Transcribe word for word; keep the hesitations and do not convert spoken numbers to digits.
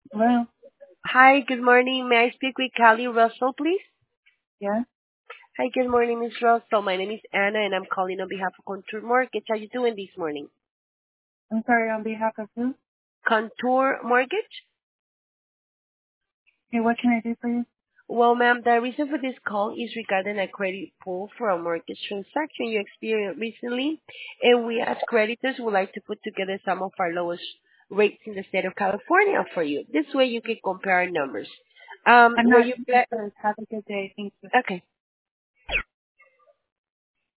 Well, Hi, good morning. May I speak with Callie Russell, please? yeah. Hi, good morning, Miss Russell. My name is Anna, and I'm calling on behalf of Contour Mortgage. How you doing this morning? I'm sorry on behalf of who? Contour Mortgage? Okay, what can I do for you? Well, ma'am, the reason for this call is regarding a credit pull for a mortgage transaction you experienced recently, and we as creditors would like to put together some of our lowest rates in the state of California for you. This way you can compare our numbers. Um, I'm were not you pla- interested. Have a good day. Thank you. Okay.